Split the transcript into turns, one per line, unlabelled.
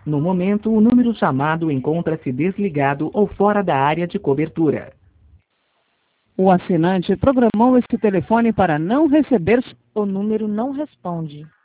No momento, o número chamado encontra-se desligado ou fora da área de cobertura.
O assinante programou este telefone para não receber.
O número não responde.